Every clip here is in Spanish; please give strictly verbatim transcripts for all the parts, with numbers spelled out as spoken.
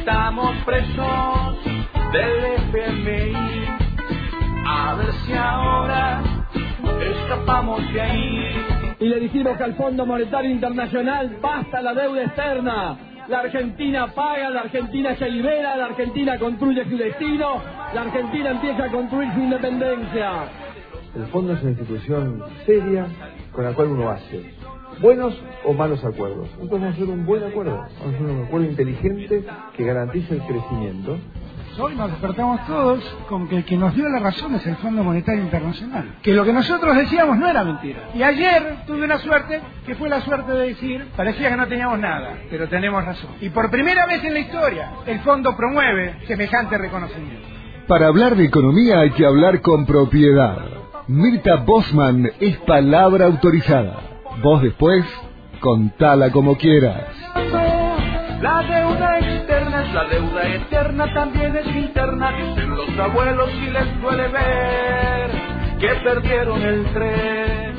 Estamos presos del F M I. A ver si ahora escapamos de ahí. Y le dijimos que al Fondo Monetario Internacional basta la deuda externa. La Argentina paga, la Argentina se libera, la Argentina construye su destino, la Argentina empieza a construir su independencia. El fondo es una institución seria con la cual uno hace buenos o malos acuerdos. Entonces vamos a hacer un buen acuerdo, vamos a hacer un acuerdo inteligente que garantice el crecimiento. Hoy nos despertamos todos con que el que nos dio la razón es el Fondo Monetario Internacional. Que lo que nosotros decíamos no era mentira. Y ayer tuve una suerte, que fue la suerte de decir, parecía que no teníamos nada, pero tenemos razón. Y por primera vez en la historia, el Fondo promueve semejante reconocimiento. Para hablar de economía hay que hablar con propiedad. Mirta Bosman es palabra autorizada. Vos después, contala como quieras. La deuda externa es la deuda eterna, también es interna. Dicen los abuelos y les duele ver que perdieron el tren.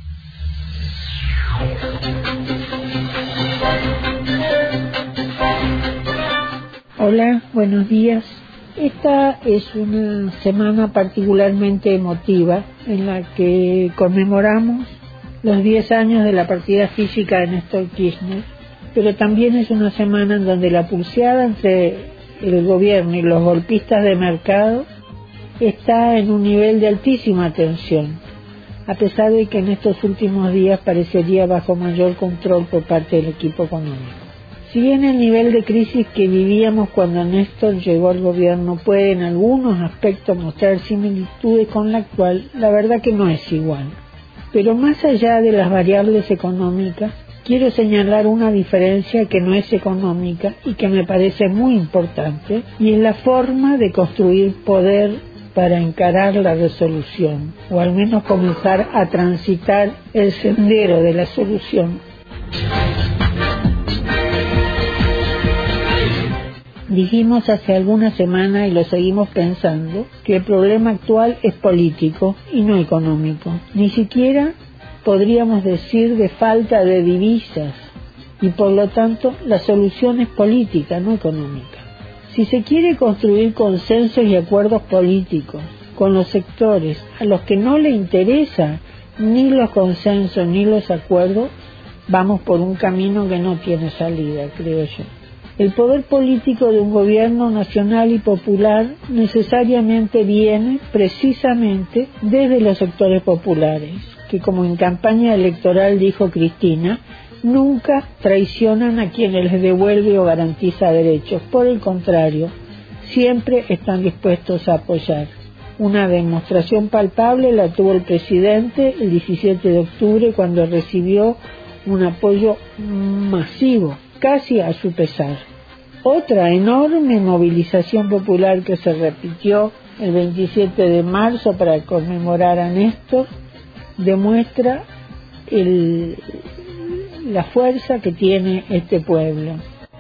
Hola, buenos días. Esta es una semana particularmente emotiva en la que conmemoramos los diez años de la partida física de Néstor Kirchner, pero también es una semana en donde la pulseada entre el gobierno y los golpistas de mercado está en un nivel de altísima tensión, a pesar de que en estos últimos días parecería bajo mayor control por parte del equipo económico. Si bien el nivel de crisis que vivíamos cuando Néstor llegó al gobierno puede en algunos aspectos mostrar similitudes con la actual, la verdad que no es igual. Pero más allá de las variables económicas, quiero señalar una diferencia que no es económica y que me parece muy importante, y es la forma de construir poder para encarar la resolución, o al menos comenzar a transitar el sendero de la solución. Dijimos hace algunas semanas, y lo seguimos pensando, que el problema actual es político y no económico. Ni siquiera podríamos decir de falta de divisas, y por lo tanto la solución es política, no económica. Si se quiere construir consensos y acuerdos políticos con los sectores a los que no le interesa ni los consensos ni los acuerdos, vamos por un camino que no tiene salida, creo yo. El poder político de un gobierno nacional y popular necesariamente viene precisamente desde los sectores populares, que como en campaña electoral dijo Cristina, nunca traicionan a quienes les devuelve o garantiza derechos. Por el contrario, siempre están dispuestos a apoyar. Una demostración palpable la tuvo el presidente el diecisiete de octubre cuando recibió un apoyo masivo, casi a su pesar. Otra enorme movilización popular que se repitió el veintisiete de marzo para conmemorar a Néstor demuestra el, la fuerza que tiene este pueblo.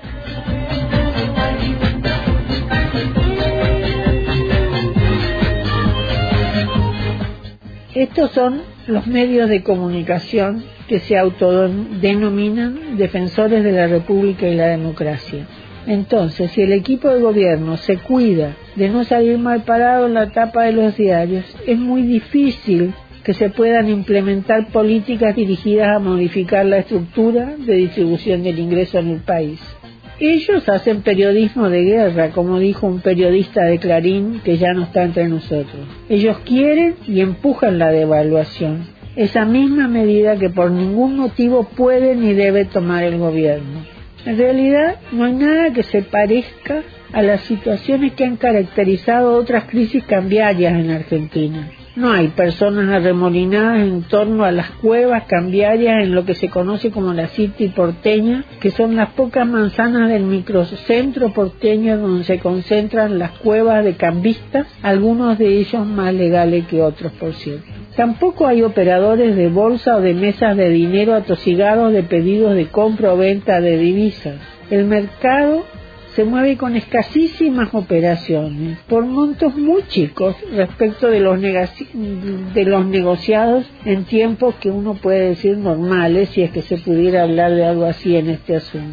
Estos son los medios de comunicación que se autodenominan defensores de la República y la democracia. Entonces, si el equipo de gobierno se cuida de no salir mal parado en la tapa de los diarios, es muy difícil que se puedan implementar políticas dirigidas a modificar la estructura de distribución del ingreso en el país. Ellos hacen periodismo de guerra, como dijo un periodista de Clarín que ya no está entre nosotros. Ellos quieren y empujan la devaluación, esa misma medida que por ningún motivo puede ni debe tomar el gobierno. En realidad no hay nada que se parezca a las situaciones que han caracterizado otras crisis cambiarias en Argentina. No hay personas arremolinadas en torno a las cuevas cambiarias en lo que se conoce como la City porteña, que son las pocas manzanas del microcentro porteño donde se concentran las cuevas de cambistas, algunos de ellos más legales que otros, por cierto. Tampoco hay operadores de bolsa o de mesas de dinero atosigados de pedidos de compra o venta de divisas. El mercado se mueve con escasísimas operaciones, por montos muy chicos respecto de los, negaci- de los negociados en tiempos que uno puede decir normales, si es que se pudiera hablar de algo así en este asunto.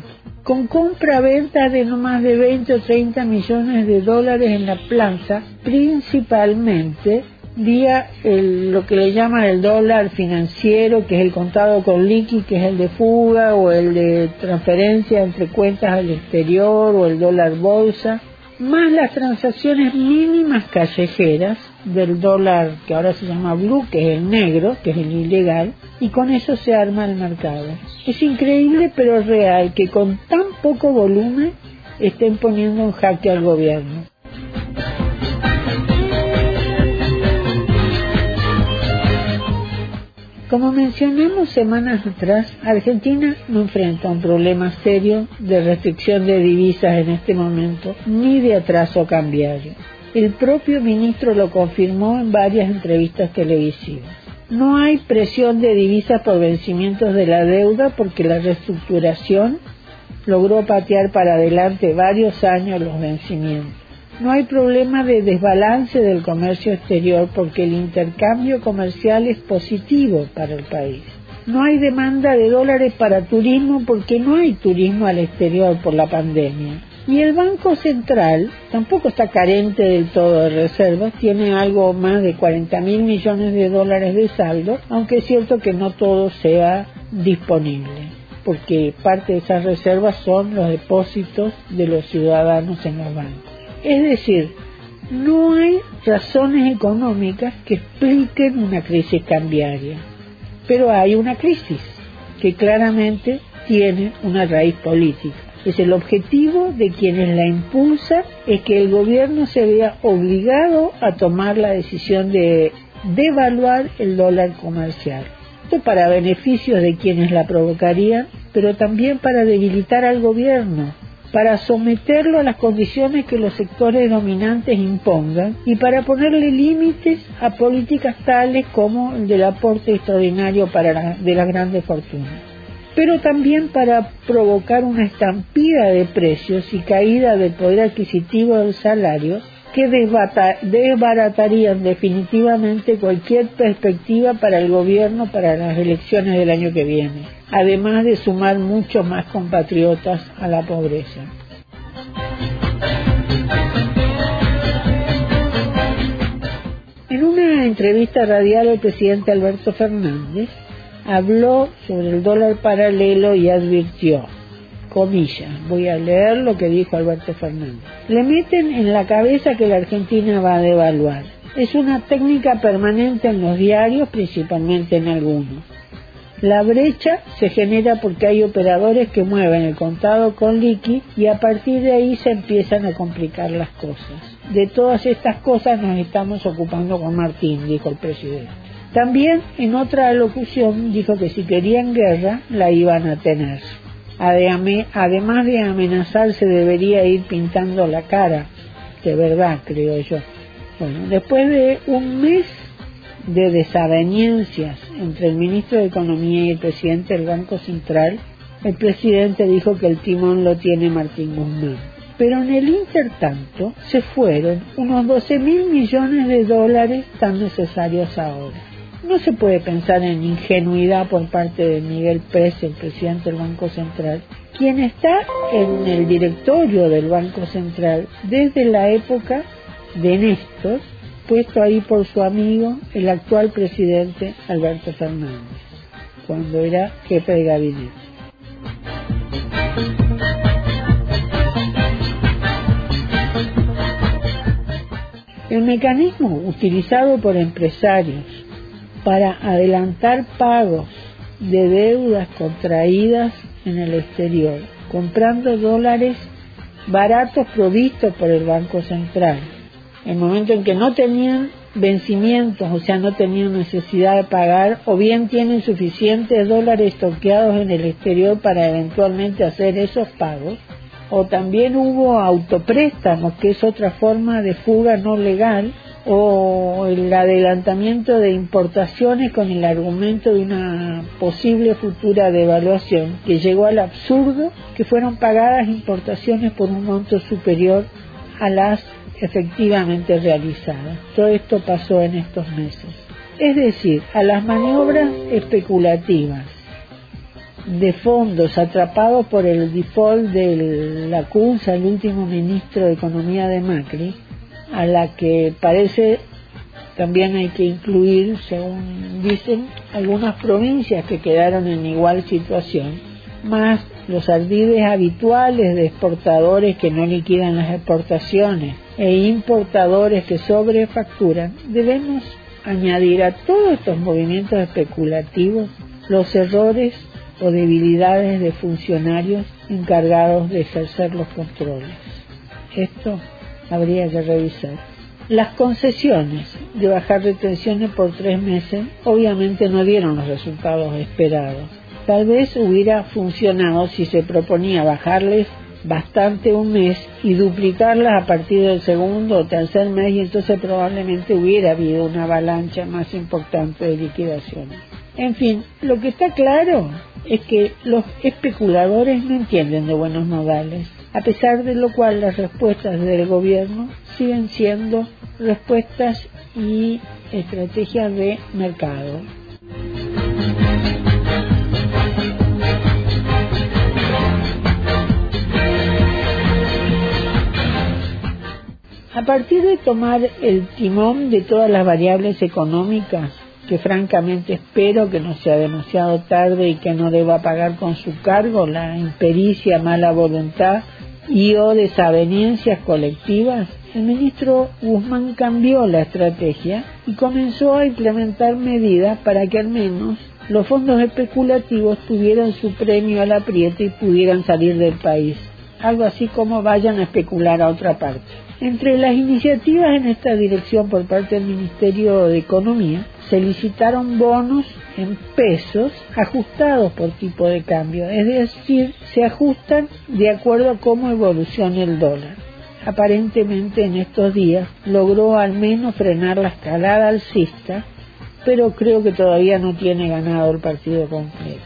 con compra-venta de no más de veinte o treinta millones de dólares en la plaza, principalmente vía el, lo que le llaman el dólar financiero, que es el contado con liqui, que es el de fuga, o el de transferencia entre cuentas al exterior, o el dólar bolsa, más las transacciones mínimas callejeras del dólar que ahora se llama blue, que es el negro, que es el ilegal, y con eso se arma el mercado. Es increíble pero real que con tan poco volumen estén poniendo en jaque al gobierno. Como mencionamos semanas atrás, Argentina no enfrenta un problema serio de restricción de divisas en este momento, ni de atraso cambiario. El propio ministro lo confirmó en varias entrevistas televisivas. No hay presión de divisas por vencimientos de la deuda porque la reestructuración logró patear para adelante varios años los vencimientos. No hay problema de desbalance del comercio exterior porque el intercambio comercial es positivo para el país. No hay demanda de dólares para turismo porque no hay turismo al exterior por la pandemia. Y el Banco Central tampoco está carente del todo de reservas, tiene algo más de cuarenta mil millones de dólares de saldo, aunque es cierto que no todo sea disponible, porque parte de esas reservas son los depósitos de los ciudadanos en los bancos. Es decir, no hay razones económicas que expliquen una crisis cambiaria, pero hay una crisis que claramente tiene una raíz política. Es el objetivo de quienes la impulsan, es que el gobierno se vea obligado a tomar la decisión de devaluar el dólar comercial. Esto para beneficios de quienes la provocarían, pero también para debilitar al gobierno, para someterlo a las condiciones que los sectores dominantes impongan y para ponerle límites a políticas tales como el del aporte extraordinario para la, de las grandes fortunas. Pero también para provocar una estampida de precios y caída del poder adquisitivo del salario que desbata, desbaratarían definitivamente cualquier perspectiva para el gobierno para las elecciones del año que viene, además de sumar muchos más compatriotas a la pobreza. En una entrevista radial, el presidente Alberto Fernández habló sobre el dólar paralelo y advirtió, comillas, voy a leer lo que dijo Alberto Fernández: le meten en la cabeza que la Argentina va a devaluar. Es una técnica permanente en los diarios, principalmente en algunos. La brecha se genera porque hay operadores que mueven el contado con liqui y a partir de ahí se empiezan a complicar las cosas. De todas estas cosas nos estamos ocupando con Martín, dijo el presidente. También en otra alocución dijo que si querían guerra la iban a tener. Además de amenazar, se debería ir pintando la cara, de verdad, creo yo. Bueno, después de un mes de desavenencias entre el ministro de Economía y el presidente del Banco Central, el presidente dijo que el timón lo tiene Martín Guzmán. Pero en el intertanto se fueron unos doce mil millones de dólares tan necesarios ahora. No se puede pensar en ingenuidad por parte de Miguel Pérez, el presidente del Banco Central, quien está en el directorio del Banco Central desde la época de Néstor, puesto ahí por su amigo, el actual presidente Alberto Fernández, cuando era jefe de gabinete. El mecanismo utilizado por empresarios para adelantar pagos de deudas contraídas en el exterior, comprando dólares baratos provistos por el Banco Central, en el momento en que no tenían vencimientos, o sea, no tenían necesidad de pagar, o bien tienen suficientes dólares estoqueados en el exterior para eventualmente hacer esos pagos, o también hubo autopréstamos, que es otra forma de fuga no legal, o el adelantamiento de importaciones con el argumento de una posible futura devaluación, que llegó al absurdo que fueron pagadas importaciones por un monto superior a las efectivamente realizadas. Todo esto pasó en estos meses. Es decir, a las maniobras especulativas de fondos atrapados por el default de la CUNSA, el último ministro de Economía de Macri, a la que parece también hay que incluir, según dicen, algunas provincias que quedaron en igual situación, más los ardides habituales de exportadores que no liquidan las exportaciones e importadores que sobrefacturan. Debemos añadir a todos estos movimientos especulativos los errores o debilidades de funcionarios encargados de ejercer los controles. Esto habría que revisar. Las concesiones de bajar retenciones por tres meses obviamente no dieron los resultados esperados. Tal vez hubiera funcionado si se proponía bajarles bastante un mes y duplicarlas a partir del segundo o tercer mes, y entonces probablemente hubiera habido una avalancha más importante de liquidaciones. En fin, lo que está claro es que los especuladores no entienden de buenos modales, a pesar de lo cual las respuestas del gobierno siguen siendo respuestas y estrategias de mercado. A partir de tomar el timón de todas las variables económicas, que francamente espero que no sea demasiado tarde y que no deba pagar con su cargo la impericia, mala voluntad y o desavenencias colectivas, el ministro Guzmán cambió la estrategia y comenzó a implementar medidas para que al menos los fondos especulativos tuvieran su premio al apriete y pudieran salir del país. Algo así como vayan a especular a otra parte. Entre las iniciativas en esta dirección por parte del Ministerio de Economía, se licitaron bonos en pesos ajustados por tipo de cambio, es decir, se ajustan de acuerdo a cómo evoluciona el dólar. Aparentemente en estos días logró al menos frenar la escalada alcista, pero creo que todavía no tiene ganado el partido completo.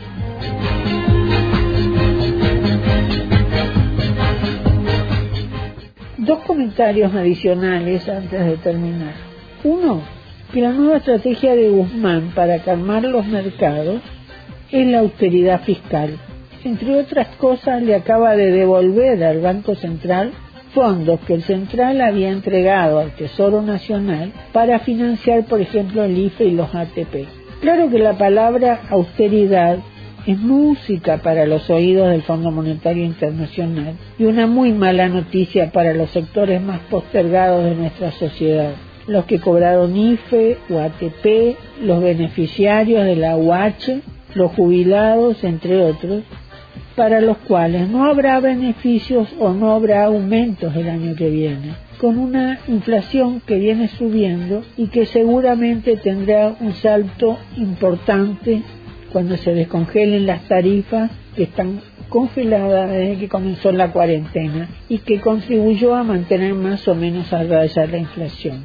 Dos comentarios adicionales antes de terminar. Uno, que la nueva estrategia de Guzmán para calmar los mercados es la austeridad fiscal. Entre otras cosas, le acaba de devolver al Banco Central fondos que el Central había entregado al Tesoro Nacional para financiar, por ejemplo, el I F E y los A T P. Claro que la palabra austeridad es música para los oídos del Fondo Monetario Internacional y una muy mala noticia para los sectores más postergados de nuestra sociedad, los que cobraron I F E o A T P, los beneficiarios de la U H, los jubilados, entre otros, para los cuales no habrá beneficios o no habrá aumentos el año que viene, con una inflación que viene subiendo y que seguramente tendrá un salto importante cuando se descongelen las tarifas que están congeladas desde que comenzó la cuarentena y que contribuyó a mantener más o menos a raya la inflación.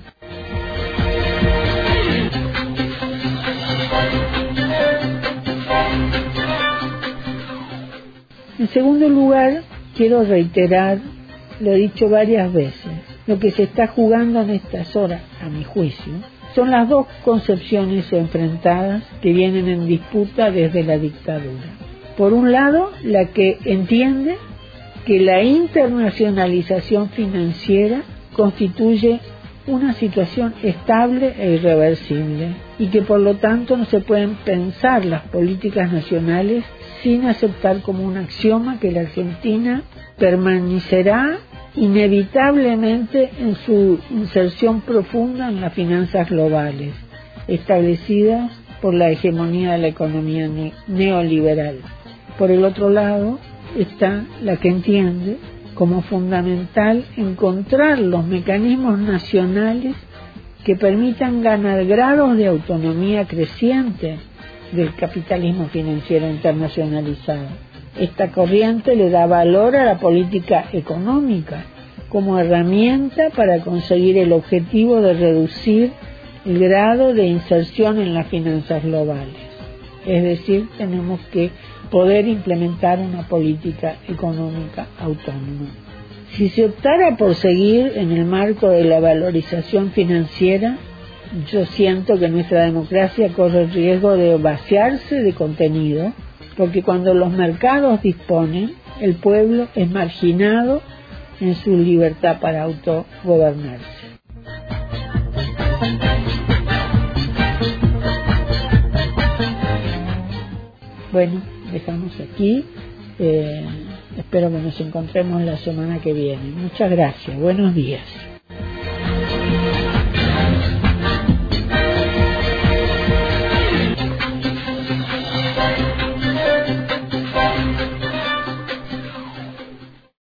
En segundo lugar, quiero reiterar, lo he dicho varias veces, lo que se está jugando en estas horas, a mi juicio, son las dos concepciones enfrentadas que vienen en disputa desde la dictadura. Por un lado, la que entiende que la internacionalización financiera constituye una situación estable e irreversible y que por lo tanto no se pueden pensar las políticas nacionales sin aceptar como un axioma que la Argentina permanecerá inevitablemente en su inserción profunda en las finanzas globales, establecidas por la hegemonía de la economía ne- neoliberal. Por el otro lado está la que entiende como fundamental encontrar los mecanismos nacionales que permitan ganar grados de autonomía creciente del capitalismo financiero internacionalizado. Esta corriente le da valor a la política económica como herramienta para conseguir el objetivo de reducir el grado de inserción en las finanzas globales. Es decir, tenemos que poder implementar una política económica autónoma. Si se optara por seguir en el marco de la valorización financiera, yo siento que nuestra democracia corre el riesgo de vaciarse de contenido porque cuando los mercados disponen, el pueblo es marginado en su libertad para autogobernarse. Bueno, dejamos aquí. Eh, espero que nos encontremos la semana que viene. Muchas gracias. Buenos días.